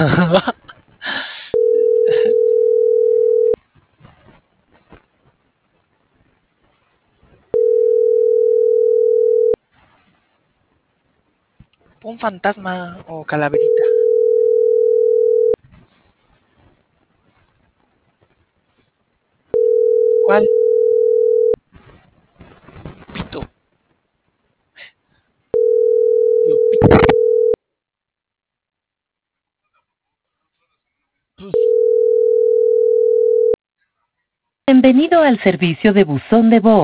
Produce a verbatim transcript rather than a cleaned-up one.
Un fantasma o calaverita. ¿Cuál? Pito. Yo, pito. Pues, Bienvenido al servicio de buzón de voz.